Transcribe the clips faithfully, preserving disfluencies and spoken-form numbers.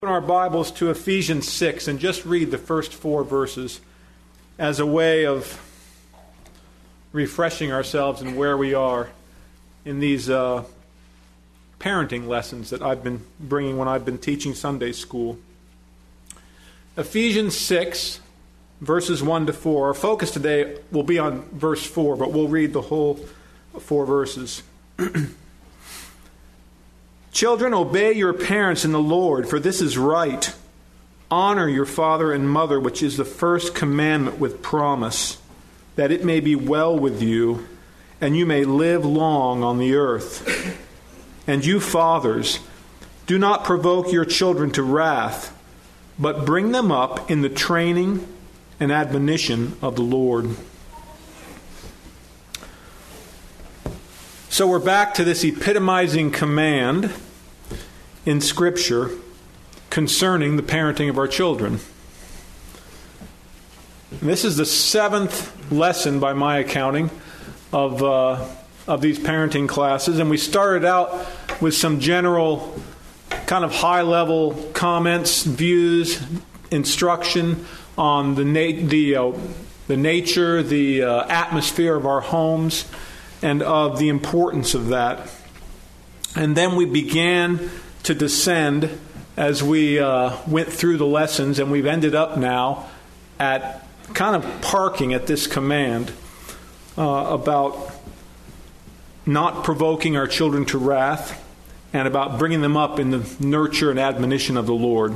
Open our Bibles to Ephesians six and just read the first four verses as a way of refreshing ourselves and where we are in these uh, parenting lessons that I've been bringing when I've been teaching Sunday school. Ephesians six, verses one to four. Our focus today will be on verse four, but we'll read the whole four verses. Children, obey your parents in the Lord, for this is right. Honor your father and mother, which is the first commandment with promise, that it may be well with you, and you may live long on the earth. And you fathers, do not provoke your children to wrath, but bring them up in the training and admonition of the Lord. So we're back to this epitomizing command in Scripture concerning the parenting of our children. And this is the seventh lesson, by my accounting, of uh, of these parenting classes. And we started out with some general, kind of high-level comments, views, instruction on the na- the uh, the nature, the uh, atmosphere of our homes, and of the importance of that. And then we began to descend as we uh, went through the lessons, and we've ended up now at kind of parking at this command uh, about not provoking our children to wrath and about bringing them up in the nurture and admonition of the Lord.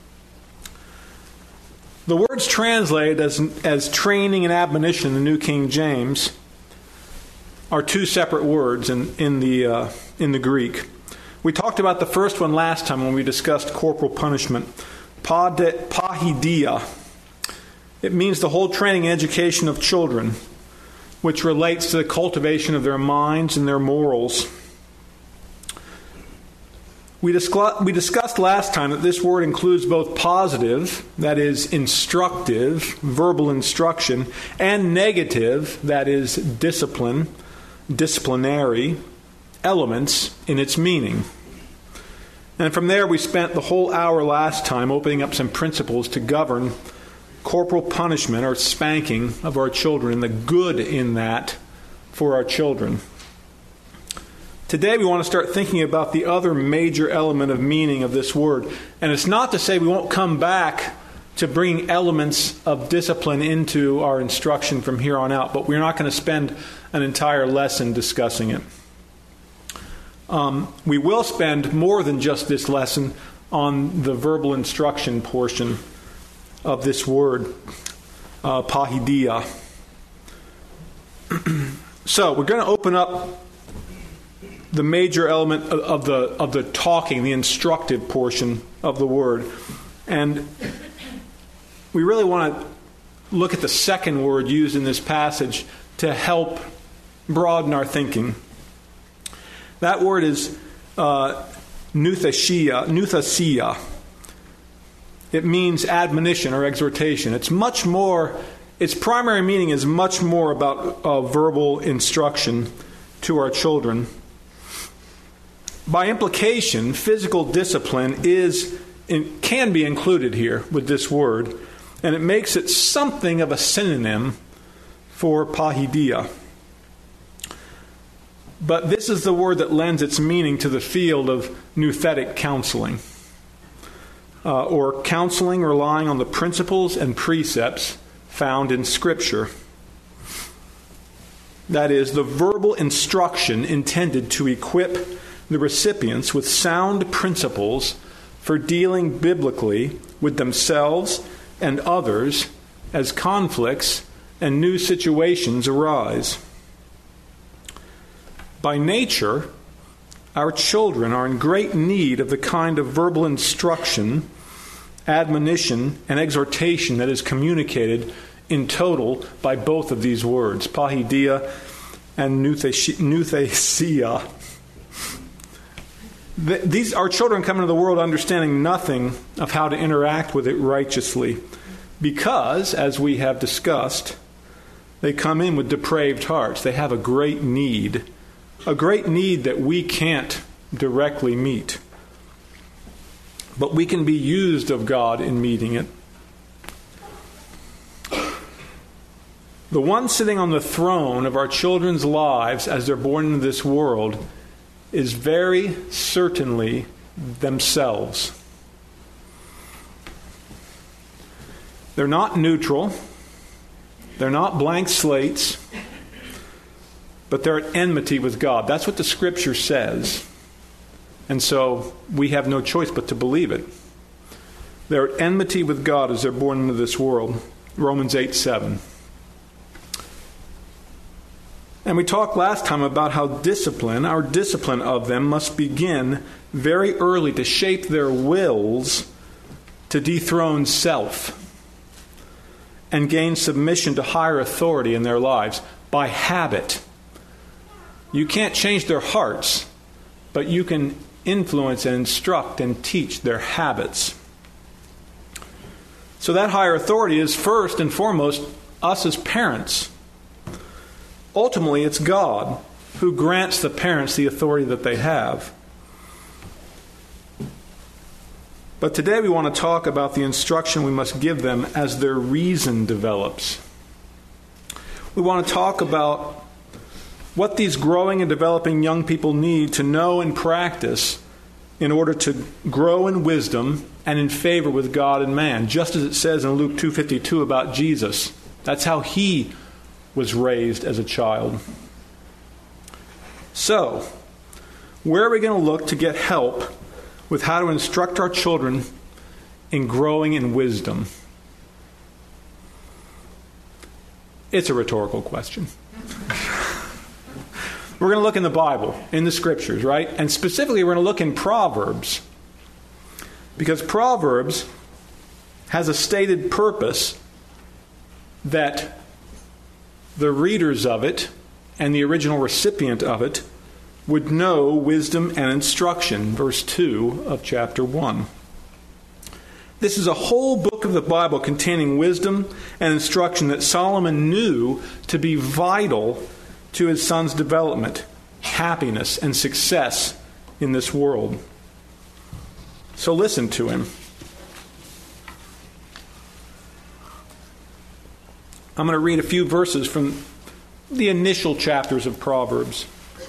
The words translated as, as training and admonition in the New King James are two separate words in, in the uh, in the Greek. We talked about the first one last time when we discussed corporal punishment. Paideia. It means the whole training and education of children, which relates to the cultivation of their minds and their morals. We, discuss, we discussed last time that this word includes both positive, that is instructive, verbal instruction, and negative, that is discipline, disciplinary elements in its meaning. And from there we spent the whole hour last time opening up some principles to govern corporal punishment or spanking of our children and the good in that for our children. Today we want to start thinking about the other major element of meaning of this word. And it's not to say we won't come back to bring elements of discipline into our instruction from here on out, but we're not going to spend an entire lesson discussing it. Um, we will spend more than just this lesson on the verbal instruction portion of this word, uh, paideia. So we're going to open up the major element of, of the of the talking, the instructive portion of the word, and we really want to look at the second word used in this passage to help broaden our thinking. That word is uh, nouthesia, nouthesia. It means admonition or exhortation. It's much more, its primary meaning is much more about uh, verbal instruction to our children. By implication, physical discipline is in, can be included here with this word, and it makes it something of a synonym for paideia. But this is the word that lends its meaning to the field of nouthetic counseling, uh, or counseling relying on the principles and precepts found in Scripture. That is, the verbal instruction intended to equip the recipients with sound principles for dealing biblically with themselves and others as conflicts and new situations arise. By nature, our children are in great need of the kind of verbal instruction, admonition, and exhortation that is communicated in total by both of these words, paideia and nouthesia. These, our children come into the world understanding nothing of how to interact with it righteously because, as we have discussed, they come in with depraved hearts. They have a great need, a great need that we can't directly meet. but we can be used of God in meeting it. The one sitting on the throne of our children's lives as they're born into this world is very certainly themselves. They're not neutral. They're not blank slates. But they're at enmity with God. That's what the Scripture says. And so we have no choice but to believe it. They're at enmity with God as they're born into this world. Romans eight seven. And we talked last time about how discipline, our discipline of them, must begin very early to shape their wills to dethrone self and gain submission to higher authority in their lives by habit. You can't change their hearts, but you can influence and instruct and teach their habits. So that higher authority is first and foremost us as parents. Ultimately, it's God who grants the parents the authority that they have. But today we want to talk about the instruction we must give them as their reason develops. We want to talk about what these growing and developing young people need to know and practice in order to grow in wisdom and in favor with God and man, just as it says in Luke two fifty-two about Jesus. That's how he was raised as a child. So, where are we going to look to get help with how to instruct our children in growing in wisdom? It's a rhetorical question. We're going to look in the Bible, in the Scriptures, right? And specifically, we're going to look in Proverbs. Because Proverbs has a stated purpose that the readers of it and the original recipient of it would know wisdom and instruction. Verse two of chapter one. This is a whole book of the Bible containing wisdom and instruction that Solomon knew to be vital to his son's development, happiness, and success in this world. So listen to him. I'm going to read a few verses from the initial chapters of Proverbs.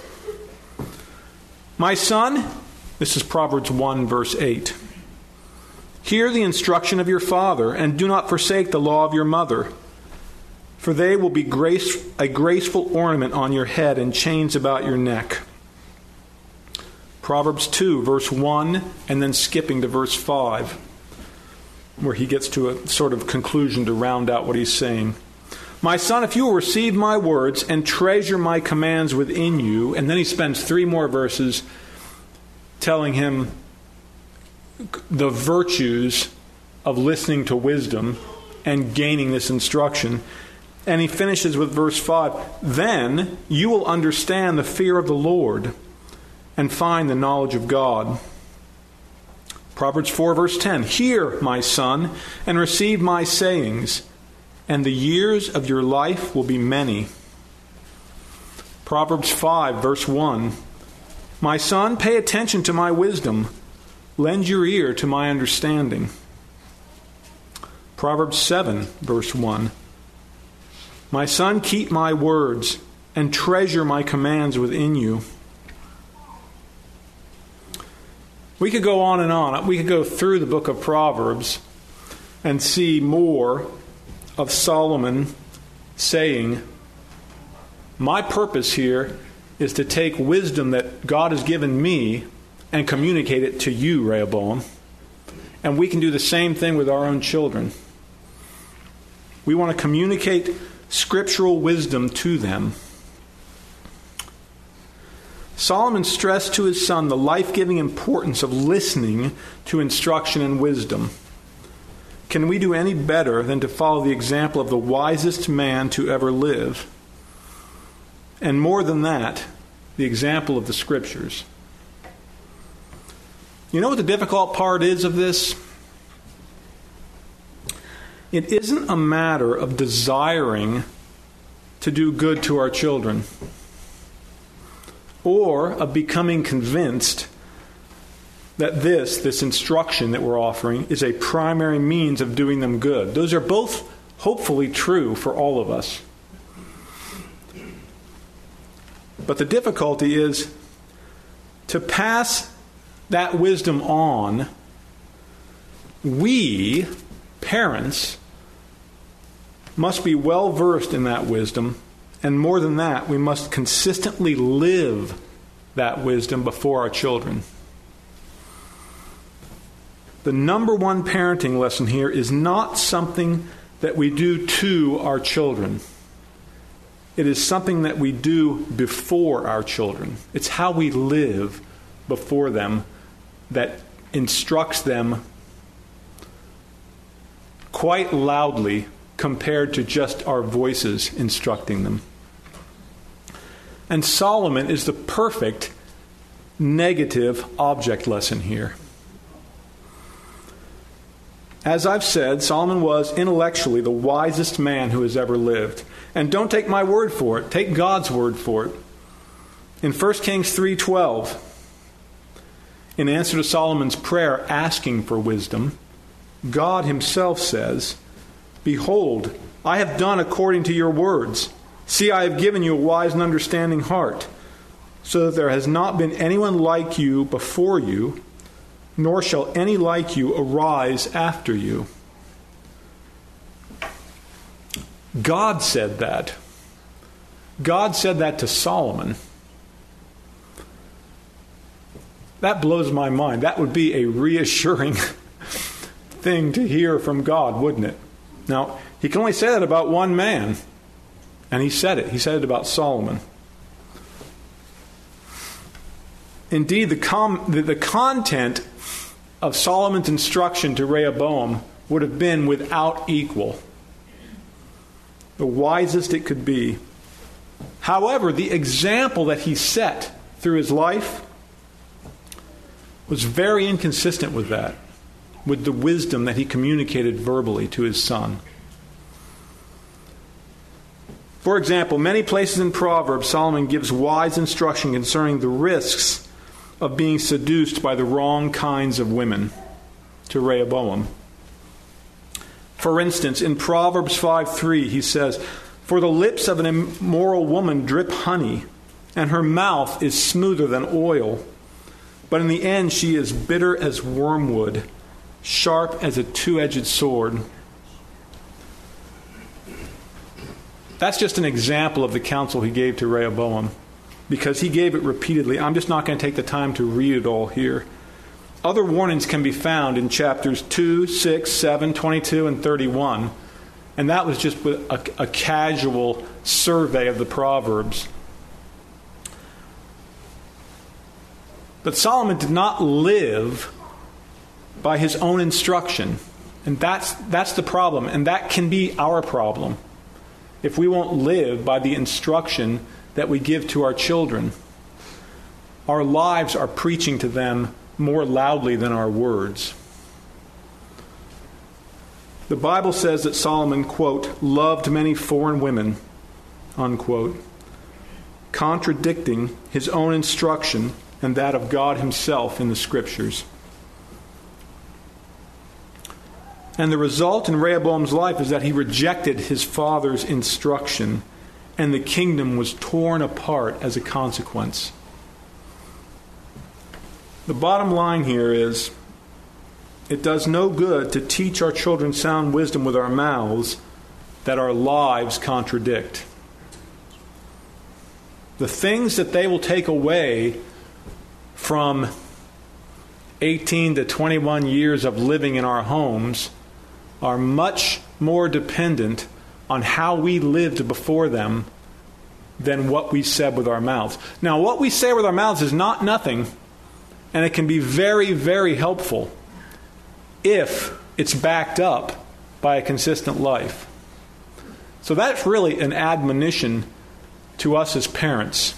My son, this is Proverbs one, verse eight. Hear the instruction of your father, and do not forsake the law of your mother. For they will be grace, a graceful ornament on your head and chains about your neck. Proverbs two, verse one, and then skipping to verse five, where he gets to a sort of conclusion to round out what he's saying. My son, if you will receive my words and treasure my commands within you, and then he spends three more verses telling him the virtues of listening to wisdom and gaining this instruction. And he finishes with verse five, then you will understand the fear of the Lord and find the knowledge of God. Proverbs four, verse ten, hear, my son, and receive my sayings, and the years of your life will be many. Proverbs five, verse one, my son, pay attention to my wisdom. Lend your ear to my understanding. Proverbs seven, verse one, my son, keep my words and treasure my commands within you. We could go on and on. We could go through the book of Proverbs and see more of Solomon saying, my purpose here is to take wisdom that God has given me and communicate it to you, Rehoboam. And we can do the same thing with our own children. We want to communicate scriptural wisdom to them. Solomon stressed to his son the life-giving importance of listening to instruction and wisdom. Can we do any better than to follow the example of the wisest man to ever live? And more than that, the example of the Scriptures. You know what the difficult part is of this? It isn't a matter of desiring to do good to our children, or of becoming convinced that this, this instruction that we're offering, is a primary means of doing them good. Those are both hopefully true for all of us. But the difficulty is to pass that wisdom on. We, parents, must be well versed in that wisdom, and more than that, we must consistently live that wisdom before our children. The number one parenting lesson here is not something that we do to our children. It is something that we do before our children. It's how we live before them that instructs them quite loudly compared to just our voices instructing them. And Solomon is the perfect negative object lesson here. As I've said, Solomon was intellectually the wisest man who has ever lived. And don't take my word for it. Take God's word for it. In First Kings three twelve, in answer to Solomon's prayer asking for wisdom, God himself says, "Behold, I have done according to your words. See, I have given you a wise and understanding heart, so that there has not been anyone like you before you, nor shall any like you arise after you." God said that. God said that to Solomon. That blows my mind. That would be a reassuring thing to hear from God, wouldn't it? Now, he can only say that about one man. And he said it. He said it about Solomon. Indeed, the, com- the, the content of Solomon's instruction to Rehoboam would have been without equal. The wisest it could be. However, the example that he set through his life was very inconsistent with that, with the wisdom that he communicated verbally to his son. For example, many places in Proverbs, Solomon gives wise instruction concerning the risks of being seduced by the wrong kinds of women to Rehoboam. For instance, in Proverbs five three, he says, "For the lips of an immoral woman drip honey, and her mouth is smoother than oil. But in the end she is bitter as wormwood, sharp as a two-edged sword." That's just an example of the counsel he gave to Rehoboam, because he gave it repeatedly. I'm just not going to take the time to read it all here. Other warnings can be found in chapters two, six, seven, twenty-two, and thirty-one. And that was just a, a casual survey of the Proverbs. But Solomon did not live by his own instruction. And that's, that's the problem. And that can be our problem, if we won't live by the instruction that we give to our children. Our lives are preaching to them more loudly than our words. The Bible says that Solomon, quote, "loved many foreign women," unquote, contradicting his own instruction and that of God himself in the Scriptures. And the result in Rehoboam's life is that he rejected his father's instruction, and the kingdom was torn apart as a consequence. The bottom line here is, it does no good to teach our children sound wisdom with our mouths that our lives contradict. The things that they will take away from eighteen to twenty-one years of living in our homes are much more dependent on how we lived before them than what we said with our mouths. Now, what we say with our mouths is not nothing, and it can be very, very helpful if it's backed up by a consistent life. So that's really an admonition to us as parents.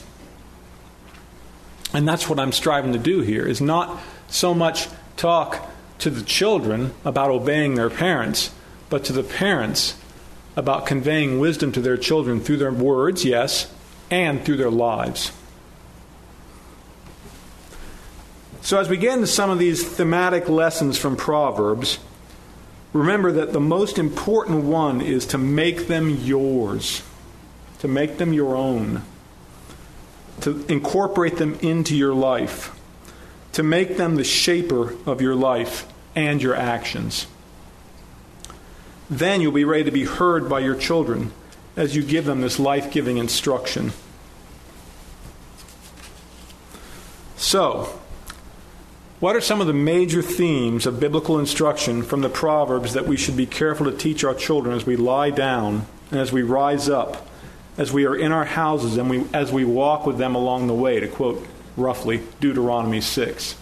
And that's what I'm striving to do here, is not so much talk to the children about obeying their parents, but to the parents about conveying wisdom to their children through their words, yes, and through their lives. So as we get into some of these thematic lessons from Proverbs, remember that the most important one is to make them yours, to make them your own, to incorporate them into your life, to make them the shaper of your life and your actions. Then you'll be ready to be heard by your children as you give them this life-giving instruction. So, what are some of the major themes of biblical instruction from the Proverbs that we should be careful to teach our children as we lie down and as we rise up, as we are in our houses and we, as we walk with them along the way, to quote roughly Deuteronomy six?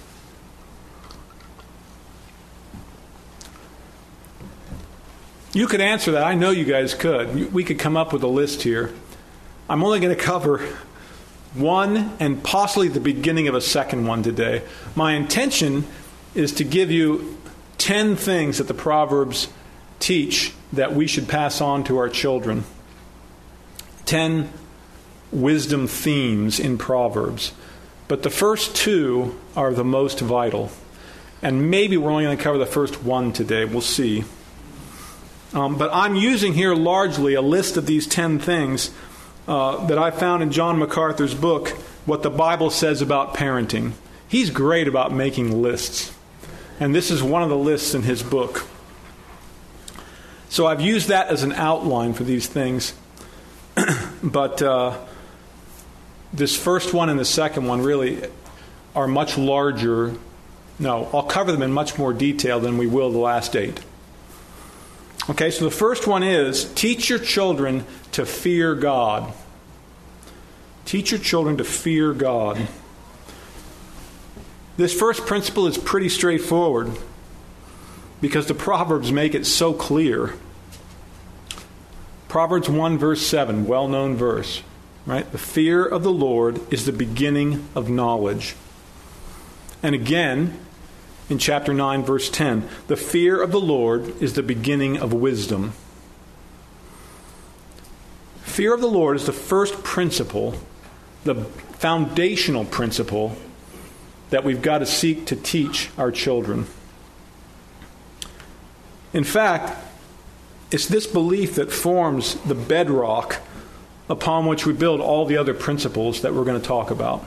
You could answer that. I know you guys could. We could come up with a list here. I'm only going to cover one and possibly the beginning of a second one today. My intention is to give you ten things that the Proverbs teach that we should pass on to our children. Ten wisdom themes in Proverbs. But the first two are the most vital. And maybe we're only going to cover the first one today. We'll see. Um, but I'm using here largely a list of these ten things uh, that I found in John MacArthur's book, What the Bible Says About Parenting. He's great about making lists. And this is one of the lists in his book. So I've used that as an outline for these things. But uh, this first one and the second one really are much larger. No, I'll cover them in much more detail than we will the last eight. Okay, so the first one is, teach your children to fear God. Teach your children to fear God. This first principle is pretty straightforward because the Proverbs make it so clear. Proverbs one, verse seven, well-known verse, right? The fear of the Lord is the beginning of knowledge. And again, in chapter nine, verse ten, the fear of the Lord is the beginning of wisdom. Fear of the Lord is the first principle, the foundational principle that we've got to seek to teach our children. In fact, it's this belief that forms the bedrock upon which we build all the other principles that we're going to talk about.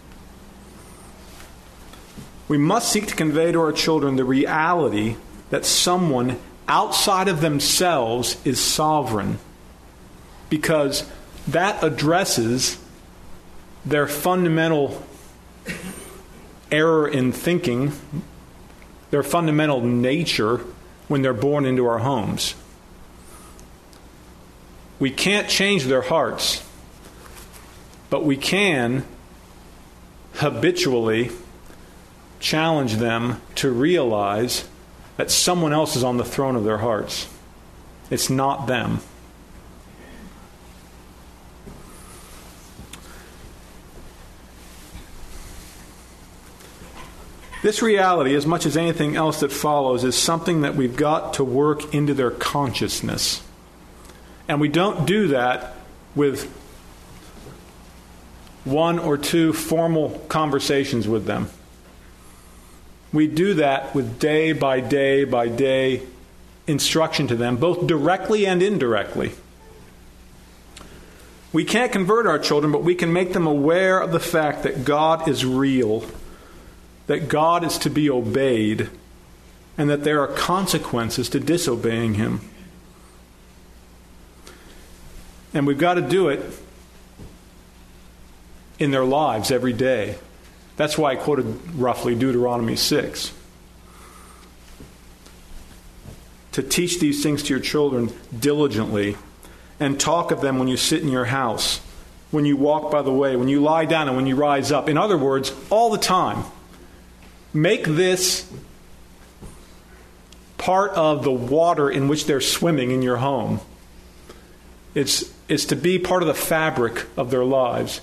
We must seek to convey to our children the reality that someone outside of themselves is sovereign, because that addresses their fundamental error in thinking, their fundamental nature when they're born into our homes. We can't change their hearts, but we can habitually challenge them to realize that someone else is on the throne of their hearts. It's not them. This reality, as much as anything else that follows, is something that we've got to work into their consciousness. And we don't do that with one or two formal conversations with them. We do that with day by day by day instruction to them, both directly and indirectly. We can't convert our children, but we can make them aware of the fact that God is real, that God is to be obeyed, and that there are consequences to disobeying Him. And we've got to do it in their lives every day. That's why I quoted roughly Deuteronomy six. To teach these things to your children diligently and talk of them when you sit in your house, when you walk by the way, when you lie down, and when you rise up. In other words, all the time. Make this part of the water in which they're swimming in your home. It's, it's to be part of the fabric of their lives.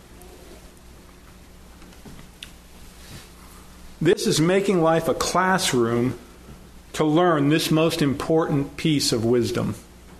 This is making life a classroom to learn this most important piece of wisdom.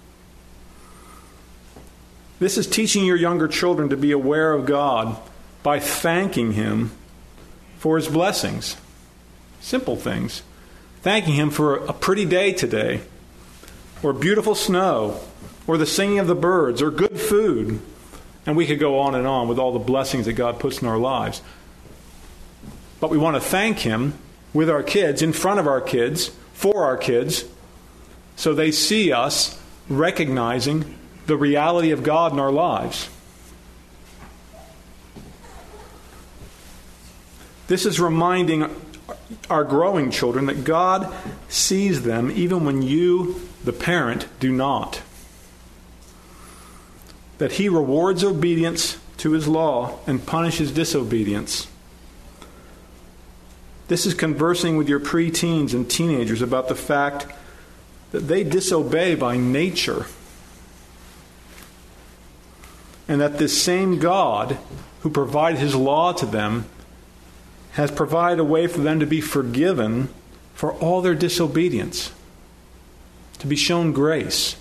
This is teaching your younger children to be aware of God by thanking Him for his blessings. Simple things. Thanking him for a pretty day today, or beautiful snow, or the singing of the birds, or good food. And we could go on and on with all the blessings that God puts in our lives. But we want to thank him with our kids, in front of our kids, for our kids, so they see us recognizing the reality of God in our lives. This is reminding our growing children that God sees them even when you, the parent, do not. That he rewards obedience to his law and punishes disobedience. This is conversing with your preteens and teenagers about the fact that they disobey by nature. And that this same God who provided his law to them has provided a way for them to be forgiven for all their disobedience, to be shown grace.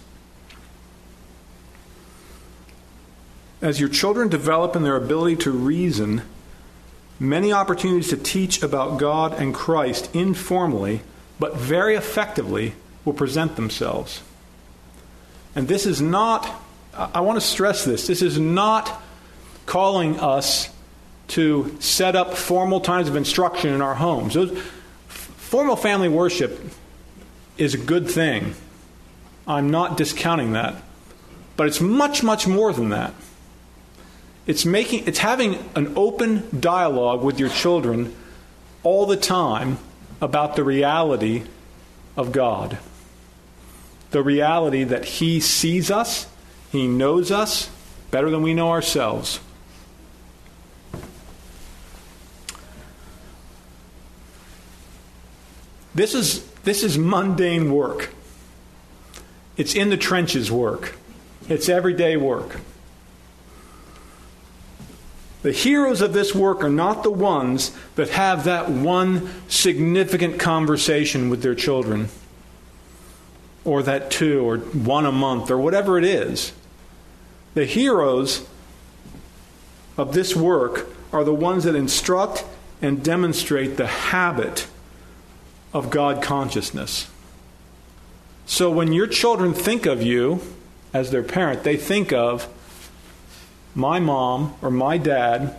As your children develop in their ability to reason, many opportunities to teach about God and Christ informally, but very effectively, will present themselves. And this is not, I want to stress this, this is not calling us to set up formal times of instruction in our homes. Those, formal family worship is a good thing. I'm not discounting that. But it's much, much more than that. It's making, it's having an open dialogue with your children all the time about the reality of God. The reality that he sees us, he knows us better than we know ourselves. This is this is mundane work. It's in the trenches work. It's everyday work. The heroes of this work are not the ones that have that one significant conversation with their children, or that two, or one a month, or whatever it is. The heroes of this work are the ones that instruct and demonstrate the habit of God consciousness. So when your children think of you as their parent, they think of my mom or my dad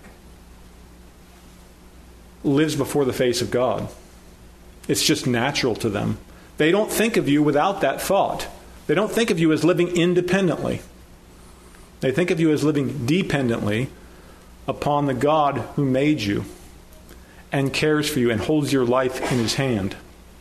lives before the face of God. It's just natural to them. They don't think of you without that thought. They don't think of you as living independently. They think of you as living dependently upon the God who made you and cares for you and holds your life in his hand.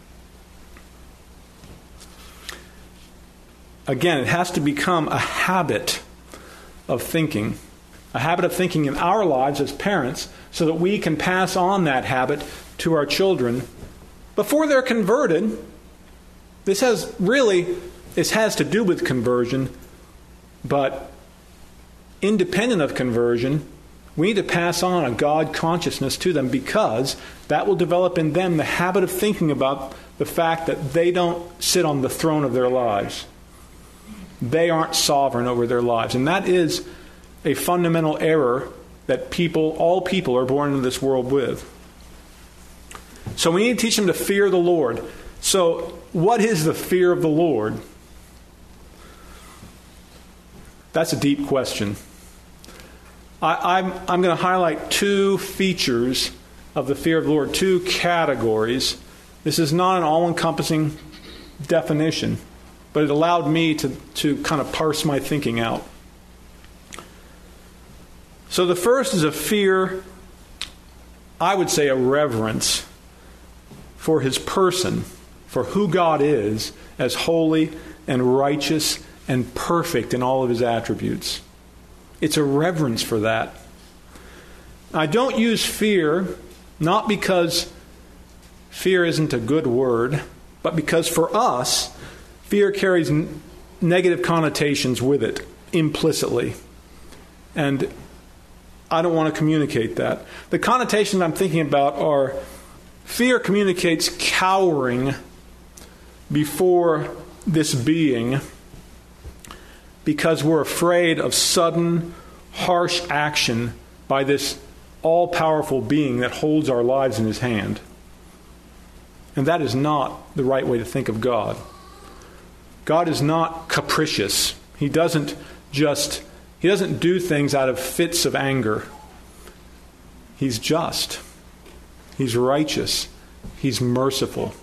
Again, it has to become a habit of thinking, a habit of thinking in our lives as parents, so that we can pass on that habit to our children before they're converted. This has really, this has to do with conversion, but independent of conversion, we need to pass on a God consciousness to them, because that will develop in them the habit of thinking about the fact that they don't sit on the throne of their lives. They aren't sovereign over their lives. And that is a fundamental error that people, all people, are born into this world with. So we need to teach them to fear the Lord. So what is the fear of the Lord? That's a deep question. I, I'm, I'm going to highlight two features of the fear of the Lord, two categories. This is not an all-encompassing definition, but it allowed me to, to kind of parse my thinking out. So the first is a fear, I would say a reverence for his person, for who God is as holy and righteous and perfect in all of his attributes. It's a reverence for that. I don't use fear, not because fear isn't a good word, but because for us, fear carries n- negative connotations with it, implicitly. And I don't want to communicate that. The connotations I'm thinking about are, fear communicates cowering before this being, because we're afraid of sudden, harsh action by this all-powerful being that holds our lives in his hand. And that is not the right way to think of God. God is not capricious. He doesn't just, he doesn't do things out of fits of anger. He's just. He's righteous. He's merciful.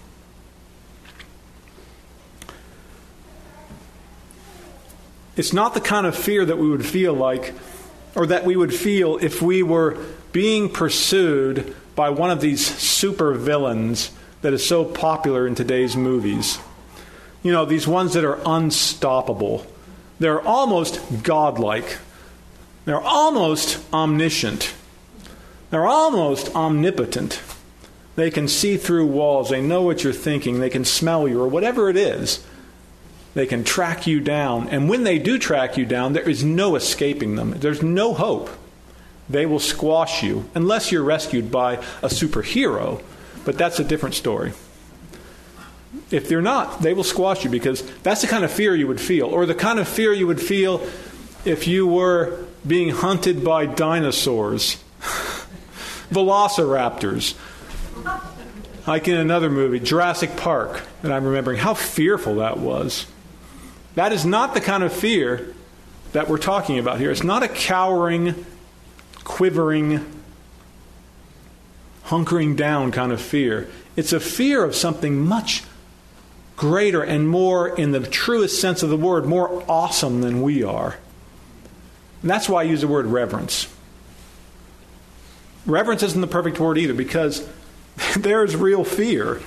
It's not the kind of fear that we would feel like, or that we would feel if we were being pursued by one of these super villains that is so popular in today's movies. You know, these ones that are unstoppable. They're almost godlike. They're almost omniscient. They're almost omnipotent. They can see through walls. They know what you're thinking. They can smell you, or whatever it is. They can track you down. And when they do track you down, there is no escaping them. There's no hope. They will squash you, unless you're rescued by a superhero. But that's a different story. If they're not, they will squash you, because that's the kind of fear you would feel. Or the kind of fear you would feel if you were being hunted by dinosaurs. Velociraptors. Like in another movie, Jurassic Park, that I'm remembering. How fearful that was. That is not the kind of fear that we're talking about here. It's not a cowering, quivering, hunkering down kind of fear. It's a fear of something much greater and more, in the truest sense of the word, more awesome than we are. And that's why I use the word reverence. Reverence isn't the perfect word either, because there is real fear.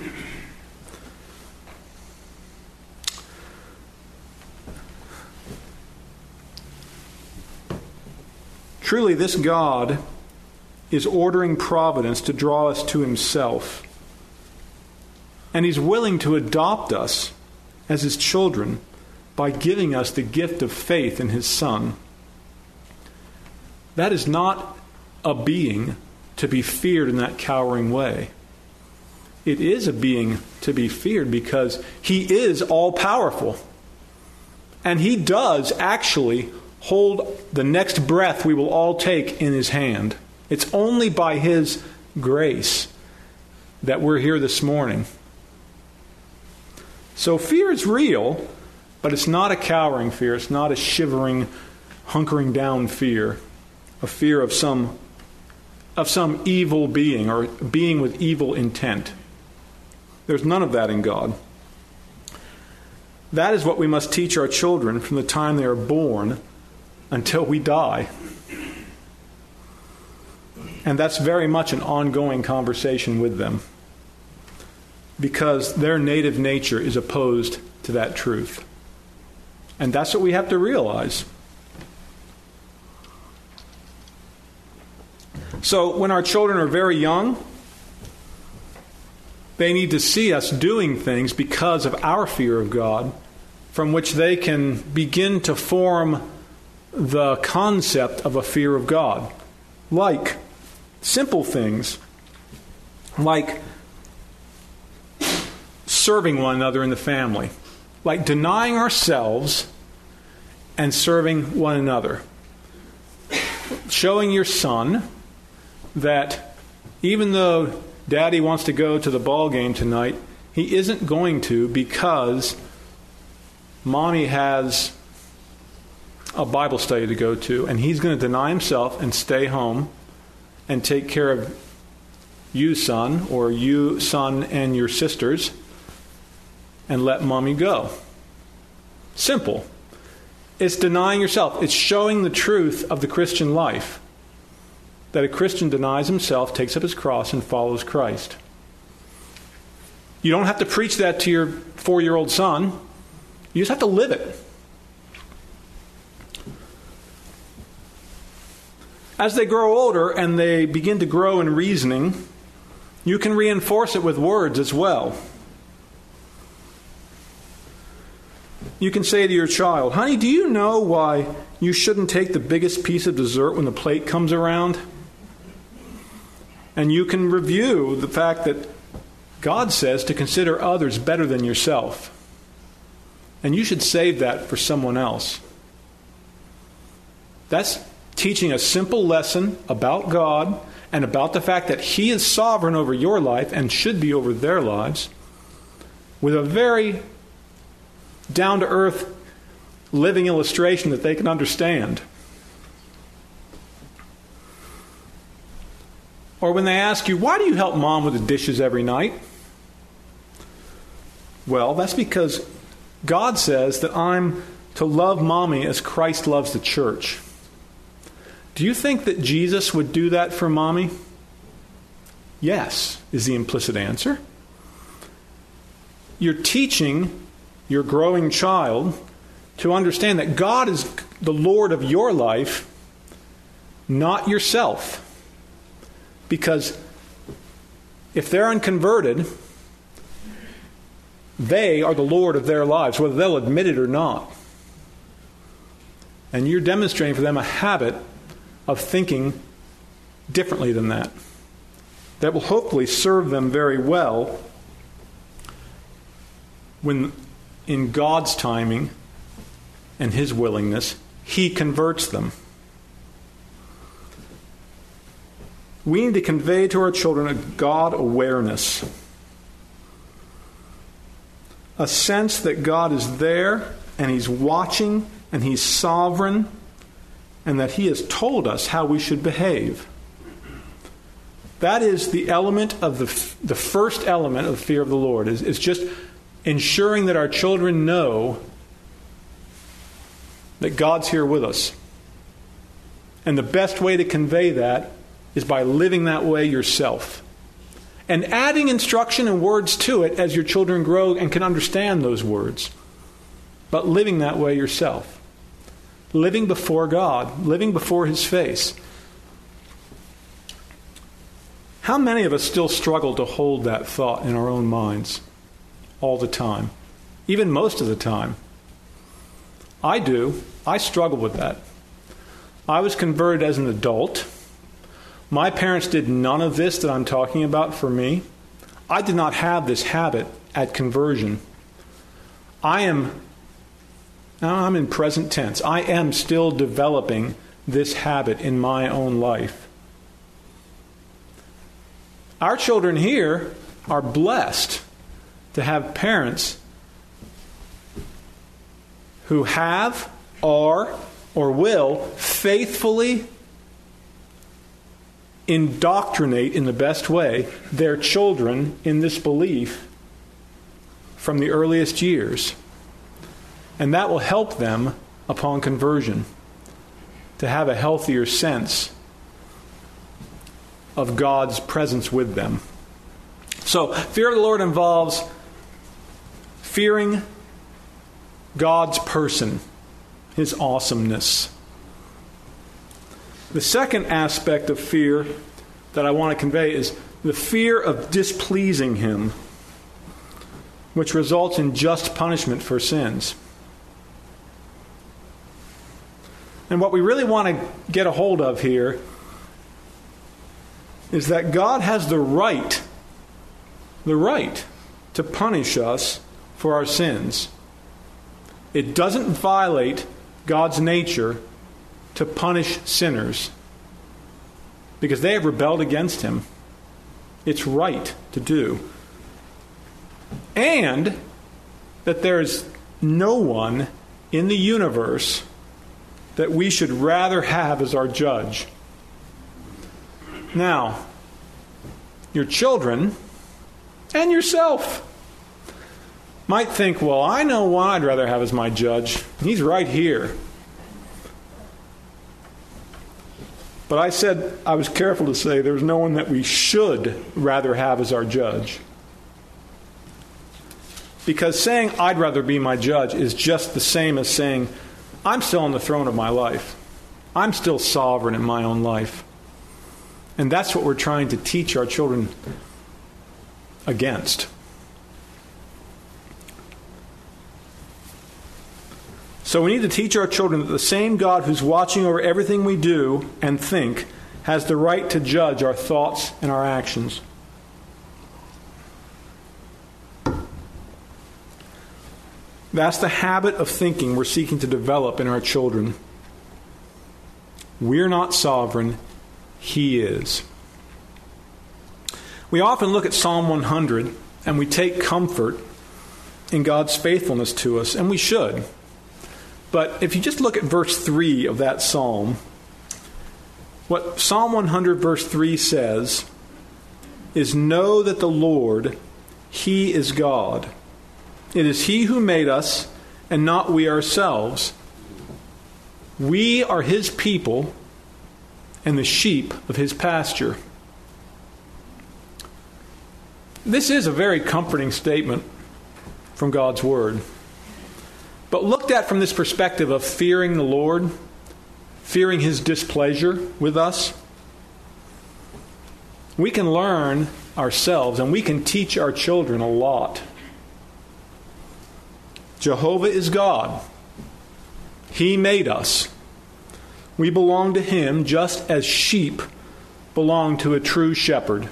Truly, this God is ordering providence to draw us to himself. And he's willing to adopt us as his children by giving us the gift of faith in his Son. That is not a being to be feared in that cowering way. It is a being to be feared because he is all-powerful. And he does actually hold the next breath we will all take in his hand. It's only by his grace that we're here this morning. So fear is real, but it's not a cowering fear. It's not a shivering, hunkering down fear. A fear of some, of some evil being, or being with evil intent. There's none of that in God. That is what we must teach our children from the time they are born until we die. And that's very much an ongoing conversation with them, because their native nature is opposed to that truth. And that's what we have to realize. So when our children are very young, they need to see us doing things because of our fear of God, from which they can begin to form the concept of a fear of God. Like simple things, like serving one another in the family, like denying ourselves and serving one another. Showing your son that even though Daddy wants to go to the ball game tonight, he isn't going to because Mommy has a Bible study to go to, and he's going to deny himself and stay home and take care of you, son, or you, son, and your sisters, and let Mommy go. Simple. It's denying yourself. It's showing the truth of the Christian life. That a Christian denies himself, takes up his cross, and follows Christ. You don't have to preach that to your four-year-old son. You just have to live it. As they grow older and they begin to grow in reasoning, you can reinforce it with words as well. You can say to your child, "Honey, do you know why you shouldn't take the biggest piece of dessert when the plate comes around?" And you can review the fact that God says to consider others better than yourself. And you should save that for someone else. That's teaching a simple lesson about God and about the fact that He is sovereign over your life and should be over their lives, with a very down-to-earth living illustration that they can understand. Or when they ask you, why do you help Mom with the dishes every night? Well, that's because God says that I'm to love Mommy as Christ loves the church. Do you think that Jesus would do that for Mommy? Yes, is the implicit answer. You're teaching your growing child to understand that God is the Lord of your life, not yourself. Because if they're unconverted, they are the Lord of their lives, whether they'll admit it or not. And you're demonstrating for them a habit of thinking differently than that, that will hopefully serve them very well when, in God's timing and His willingness, He converts them. We need to convey to our children a God awareness, a sense that God is there and He's watching and He's sovereign and that He has told us how we should behave. That is the element of the the first element of the fear of the Lord, is, is just ensuring that our children know that God's here with us. And the best way to convey that is by living that way yourself. And adding instruction and words to it as your children grow and can understand those words. But living that way yourself. Living before God. Living before His face. How many of us still struggle to hold that thought in our own minds all the time? Even most of the time. I do. I struggle with that. I was converted as an adult. My parents did none of this that I'm talking about for me. I did not have this habit at conversion. I am, now I'm in present tense, I am still developing this habit in my own life. Our children here are blessed to have parents who have, are, or will faithfully indoctrinate in the best way their children in this belief from the earliest years. And that will help them upon conversion to have a healthier sense of God's presence with them. So, fear of the Lord involves fearing God's person, His awesomeness. The second aspect of fear that I want to convey is the fear of displeasing Him, which results in just punishment for sins. And what we really want to get a hold of here is that God has the right, the right to punish us for our sins. It doesn't violate God's nature to punish sinners because they have rebelled against Him. It's right to do. And that there is no one in the universe that we should rather have as our judge. Now, your children and yourself might think, well, I know one I'd rather have as my judge. He's right here. But I said, I was careful to say there's no one that we should rather have as our judge. Because saying, I'd rather be my judge is just the same as saying, I'm still on the throne of my life. I'm still sovereign in my own life. And that's what we're trying to teach our children against. So we need to teach our children that the same God who's watching over everything we do and think has the right to judge our thoughts and our actions. That's the habit of thinking we're seeking to develop in our children. We're not sovereign. He is. We often look at Psalm one hundred and we take comfort in God's faithfulness to us, and we should. But if you just look at verse three of that psalm, what Psalm one hundred verse three says is, "Know that the Lord, He is God. It is He who made us, and not we ourselves. We are His people and the sheep of His pasture." This is a very comforting statement from God's Word. But looked at from this perspective of fearing the Lord, fearing His displeasure with us, we can learn ourselves and we can teach our children a lot. Jehovah is God. He made us. We belong to Him just as sheep belong to a true shepherd.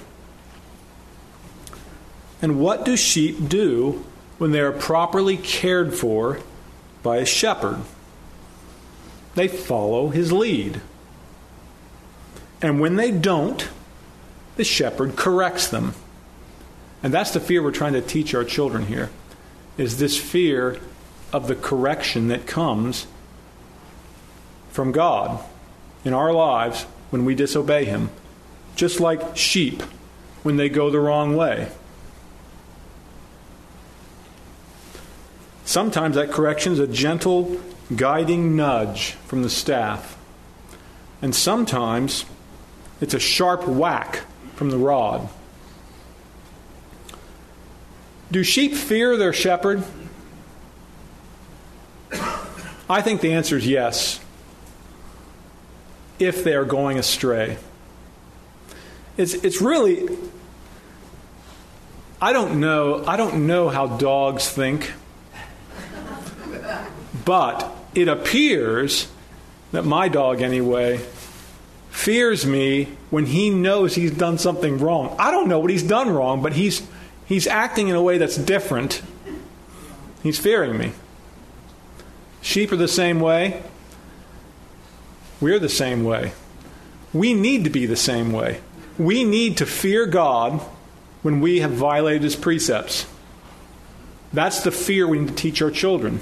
And what do sheep do when they are properly cared for by a shepherd? They follow his lead. And when they don't, the shepherd corrects them. And that's the fear we're trying to teach our children here, is this fear of the correction that comes from God in our lives when we disobey Him, just like sheep when they go the wrong way. Sometimes that correction is a gentle, guiding nudge from the staff. And sometimes it's a sharp whack from the rod. Do sheep fear their shepherd? I think the answer is yes, if they are going astray. It's it's really, I don't know, I don't know how dogs think. But it appears that my dog, anyway, fears me when he knows he's done something wrong. I don't know what he's done wrong, but he's he's acting in a way that's different. He's fearing me. Sheep are the same way. We're the same way. We need to be the same way. We need to fear God when we have violated His precepts. That's the fear we need to teach our children.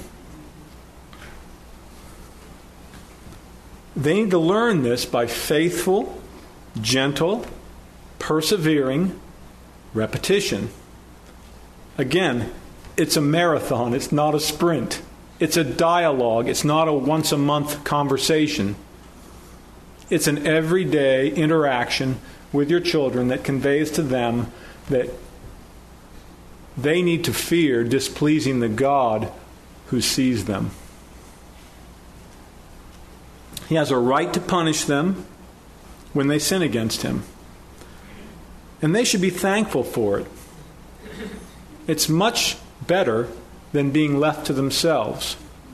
They need to learn this by faithful, gentle, persevering repetition. Again, it's a marathon. It's not a sprint. It's a dialogue. It's not a once-a-month conversation. It's an everyday interaction with your children that conveys to them that they need to fear displeasing the God who sees them. He has a right to punish them when they sin against Him. And they should be thankful for it. It's much better than being left to themselves.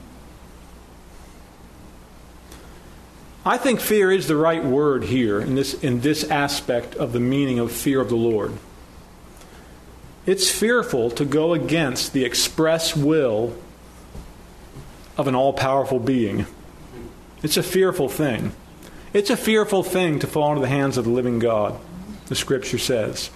I think fear is the right word here in this, in this aspect of the meaning of fear of the Lord. It's fearful to go against the express will of an all-powerful being. It's a fearful thing. It's a fearful thing to fall into the hands of the living God, the Scripture says.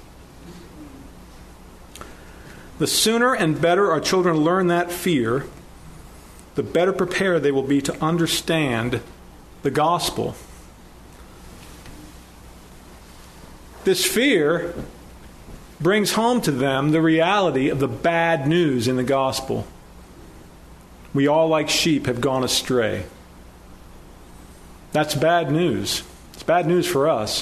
The sooner and better our children learn that fear, the better prepared they will be to understand the gospel. This fear brings home to them the reality of the bad news in the gospel. We all, like sheep, have gone astray. That's bad news. It's bad news for us.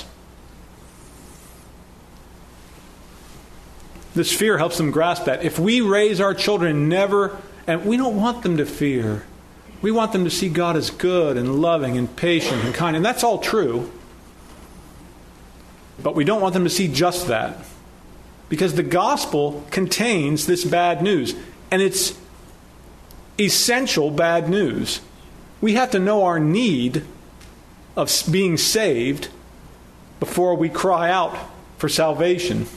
This fear helps them grasp that. If we raise our children never, and we don't want them to fear. We want them to see God as good and loving and patient and kind. And that's all true. But we don't want them to see just that. Because the gospel contains this bad news. And it's essential bad news. We have to know our need of being saved before we cry out for salvation.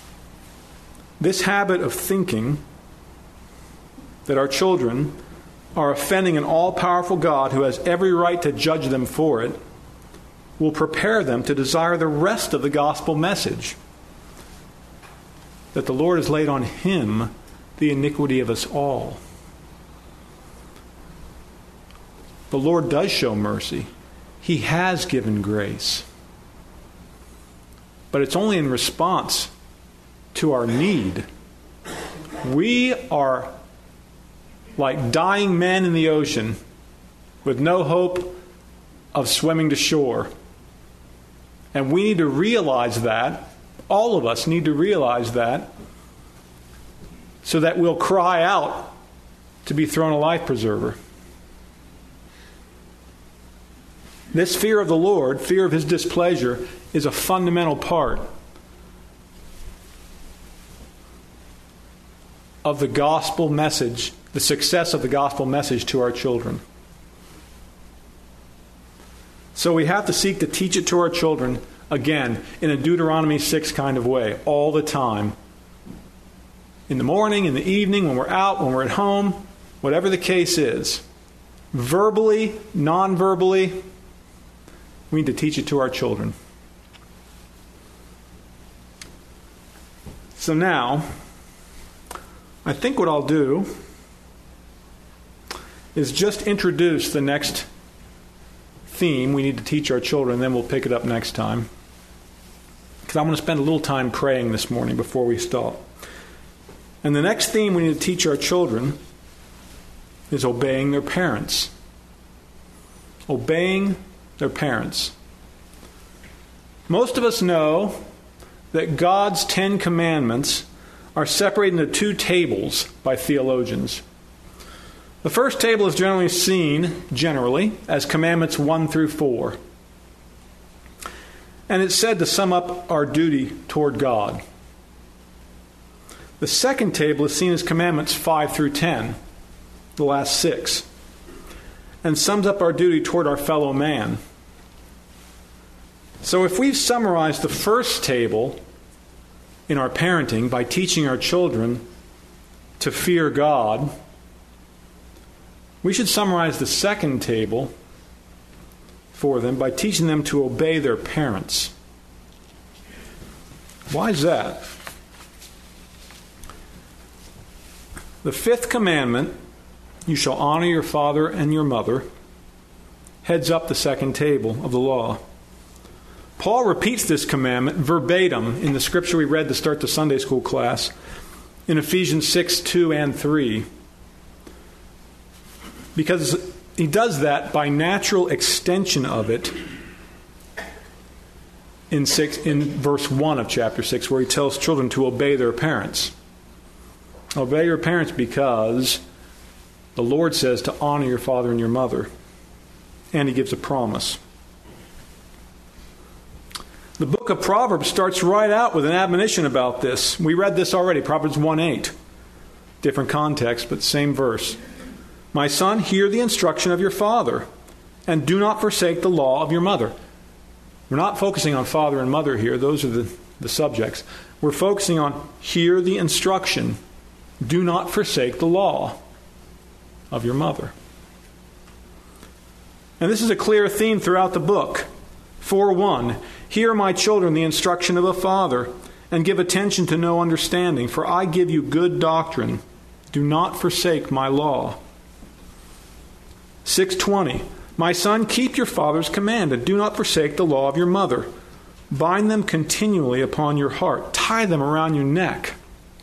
This habit of thinking that our children are offending an all-powerful God who has every right to judge them for it, will prepare them to desire the rest of the gospel message, that the Lord has laid on him the iniquity of us all. The Lord does show mercy. He has given grace. But it's only in response to our need. We are like dying men in the ocean with no hope of swimming to shore. And we need to realize that. All of us need to realize that, so that we'll cry out to be thrown a life preserver. This fear of the Lord, fear of his displeasure, is a fundamental part of the gospel message, the success of the gospel message to our children. So we have to seek to teach it to our children, again, in a Deuteronomy six kind of way, all the time. In the morning, in the evening, when we're out, when we're at home, whatever the case is. Verbally, non-verbally, we need to teach it to our children. So now, I think what I'll do is just introduce the next theme we need to teach our children, then we'll pick it up next time. Because I'm going to spend a little time praying this morning before we stop. And the next theme we need to teach our children is obeying their parents. Obeying their parents. Most of us know that God's Ten Commandments are separated into two tables by theologians. The first table is generally seen, generally, as Commandments one through four. And it's said to sum up our duty toward God. The second table is seen as Commandments five through ten, the last six, and sums up our duty toward our fellow man. So if we've summarized the first table in our parenting by teaching our children to fear God, we should summarize the second table for them by teaching them to obey their parents. Why is that? The fifth commandment, you shall honor your father and your mother, heads up the second table of the law. Paul repeats this commandment verbatim in the scripture we read to start the Sunday school class in Ephesians six, two and three. Because he does that by natural extension of it in six, in verse one of chapter six, where he tells children to obey their parents. Obey your parents because the Lord says to honor your father and your mother. And he gives a promise. The book of Proverbs starts right out with an admonition about this. We read this already, Proverbs one eight. Different context, but same verse. My son, hear the instruction of your father, and do not forsake the law of your mother. We're not focusing on father and mother here. Those are the, the subjects. We're focusing on hear the instruction. Do not forsake the law of your mother. And this is a clear theme throughout the book. four one, hear, my children, the instruction of a father, and give attention to no understanding, for I give you good doctrine. Do not forsake my law. six twenty, my son, keep your father's command, and do not forsake the law of your mother. Bind them continually upon your heart. Tie them around your neck.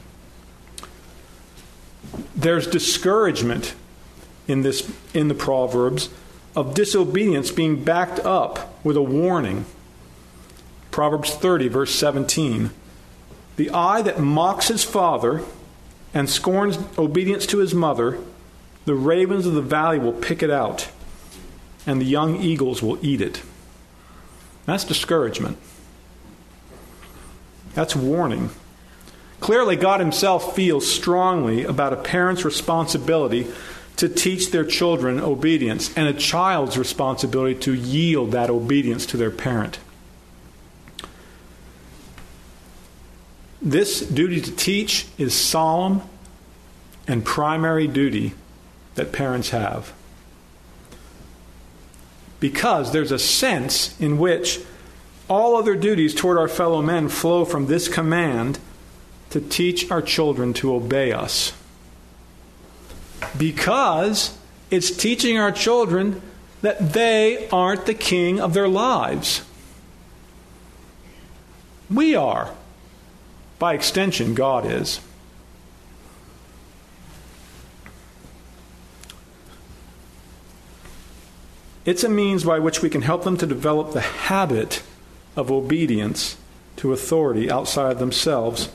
There's discouragement in this in the Proverbs of disobedience being backed up with a warning. Proverbs thirty, verse seventeen. The eye that mocks his father and scorns obedience to his mother, the ravens of the valley will pick it out, and the young eagles will eat it. That's discouragement. That's warning. Clearly, God himself feels strongly about a parent's responsibility to teach their children obedience and a child's responsibility to yield that obedience to their parent. This duty to teach is solemn and primary duty that parents have. Because there's a sense in which all other duties toward our fellow men flow from this command to teach our children to obey us. Because it's teaching our children that they aren't the king of their lives. We are. By extension, God is. It's a means by which we can help them to develop the habit of obedience to authority outside of themselves.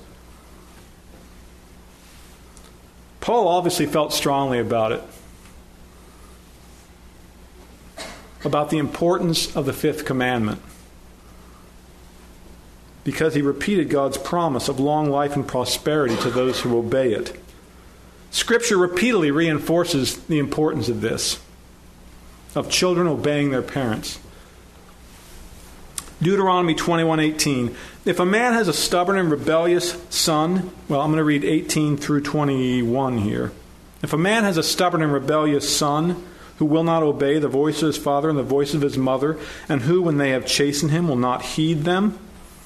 Paul obviously felt strongly about it, about the importance of the fifth commandment, because he repeated God's promise of long life and prosperity to those who obey it. Scripture repeatedly reinforces the importance of this, of children obeying their parents. Deuteronomy twenty-one eighteen. If a man has a stubborn and rebellious son, well, I'm going to read eighteen through twenty-one here. If a man has a stubborn and rebellious son who will not obey the voice of his father and the voice of his mother, and who, when they have chastened him, will not heed them,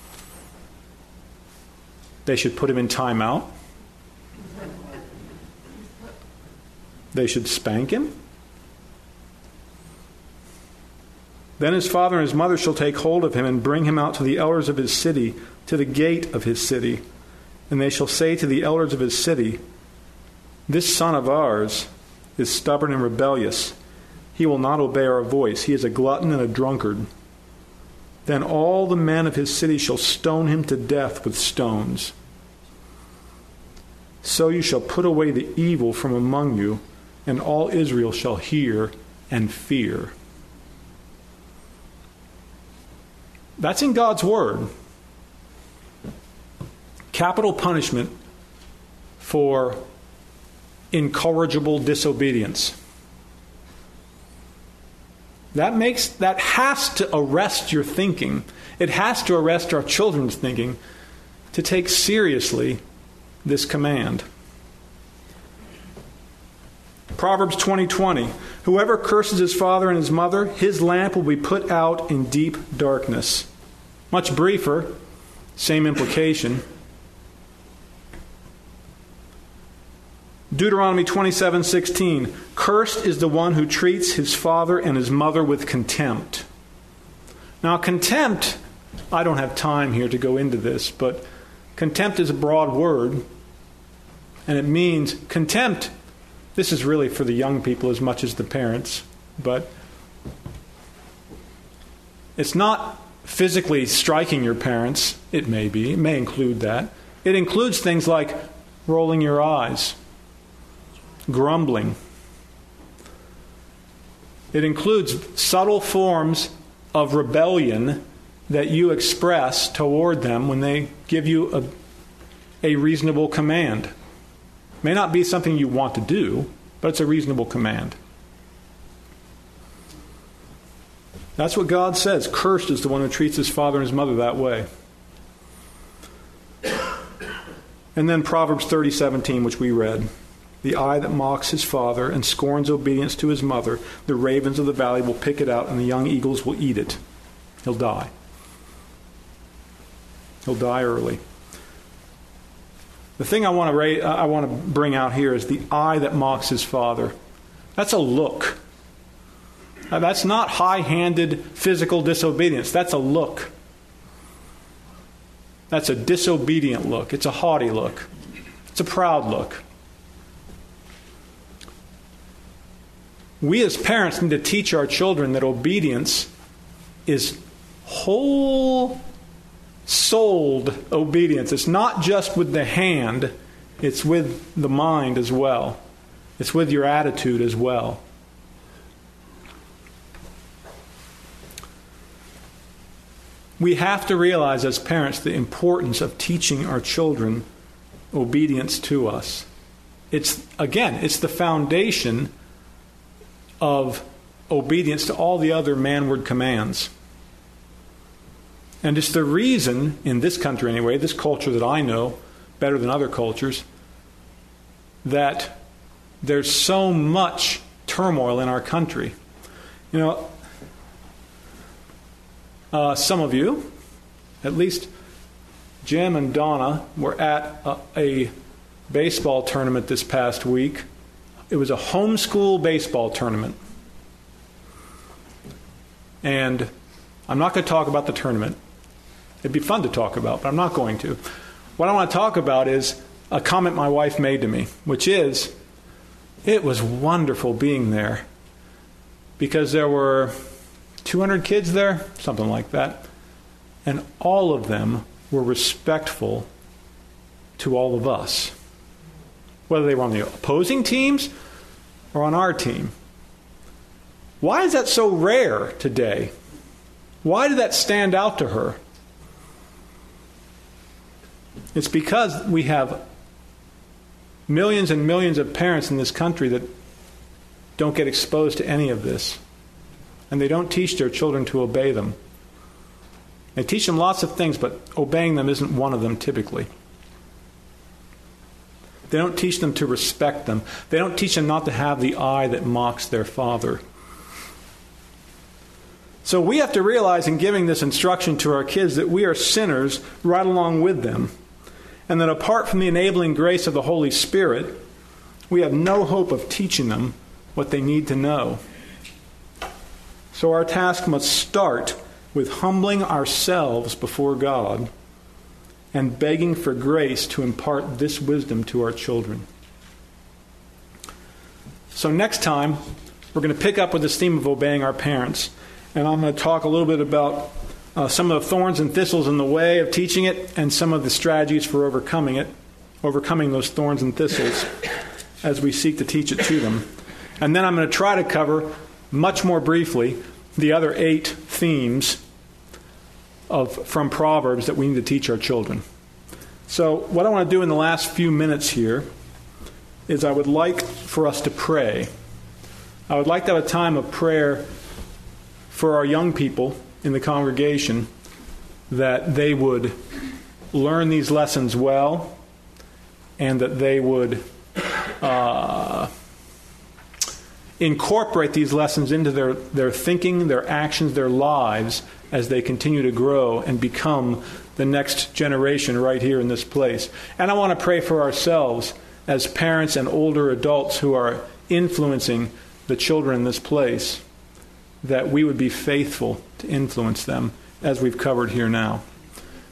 they should put him in timeout. They should spank him. Then his father and his mother shall take hold of him and bring him out to the elders of his city, to the gate of his city. And they shall say to the elders of his city, this son of ours is stubborn and rebellious. He will not obey our voice. He is a glutton and a drunkard. Then all the men of his city shall stone him to death with stones. So you shall put away the evil from among you, and all Israel shall hear and fear. That's in God's word. Capital punishment for incorrigible disobedience. That makes that has to arrest your thinking. It has to arrest our children's thinking to take seriously this command. Proverbs twenty twenty. Whoever curses his father and his mother, his lamp will be put out in deep darkness. Much briefer, same implication. Deuteronomy twenty-seven sixteen. Cursed is the one who treats his father and his mother with contempt. Now, contempt, I don't have time here to go into this, but contempt is a broad word, and it means contempt. This is really for the young people as much as the parents, but it's not physically striking your parents. It may be. It may include that. It includes things like rolling your eyes, grumbling. It includes subtle forms of rebellion that you express toward them when they give you a, a reasonable command. It may not be something you want to do, but it's a reasonable command. That's what God says. Cursed is the one who treats his father and his mother that way. And then Proverbs thirty seventeen, which we read. The eye that mocks his father and scorns obedience to his mother, the ravens of the valley will pick it out, and the young eagles will eat it. He'll die. He'll die early. The thing I want to ra- I want to bring out here is the eye that mocks his father. That's a look. Now, that's not high-handed physical disobedience. That's a look. That's a disobedient look. It's a haughty look. It's a proud look. We as parents need to teach our children that obedience is whole souled obedience. It's not just with the hand, it's with the mind as well. It's with your attitude as well. We have to realize as parents the importance of teaching our children obedience to us. It's, again, it's the foundation of obedience to all the other manward commands. And it's the reason, in this country anyway, this culture that I know better than other cultures, that there's so much turmoil in our country. You know, uh, some of you, at least Jim and Donna, were at a, a baseball tournament this past week. It was a homeschool baseball tournament. And I'm not going to talk about the tournament. It'd be fun to talk about, but I'm not going to. What I want to talk about is a comment my wife made to me, which is, it was wonderful being there because there were two hundred kids there, something like that, and all of them were respectful to all of us, whether they were on the opposing teams or on our team. Why is that so rare today? Why did that stand out to her? It's because we have millions and millions of parents in this country that don't get exposed to any of this. And they don't teach their children to obey them. They teach them lots of things, but obeying them isn't one of them typically. They don't teach them to respect them. They don't teach them not to have the eye that mocks their father. So we have to realize in giving this instruction to our kids that we are sinners right along with them. And that apart from the enabling grace of the Holy Spirit, we have no hope of teaching them what they need to know. So our task must start with humbling ourselves before God and begging for grace to impart this wisdom to our children. So next time, we're going to pick up with this theme of obeying our parents. And I'm going to talk a little bit about Uh, some of the thorns and thistles in the way of teaching it, and some of the strategies for overcoming it, overcoming those thorns and thistles as we seek to teach it to them. And then I'm going to try to cover, much more briefly, the other eight themes of from Proverbs that we need to teach our children. So what I want to do in the last few minutes here is I would like for us to pray. I would like to have a time of prayer for our young people in the congregation, that they would learn these lessons well, and that they would uh, incorporate these lessons into their, their thinking, their actions, their lives as they continue to grow and become the next generation right here in this place. And I want to pray for ourselves as parents and older adults who are influencing the children in this place, that we would be faithful to influence them as we've covered here now.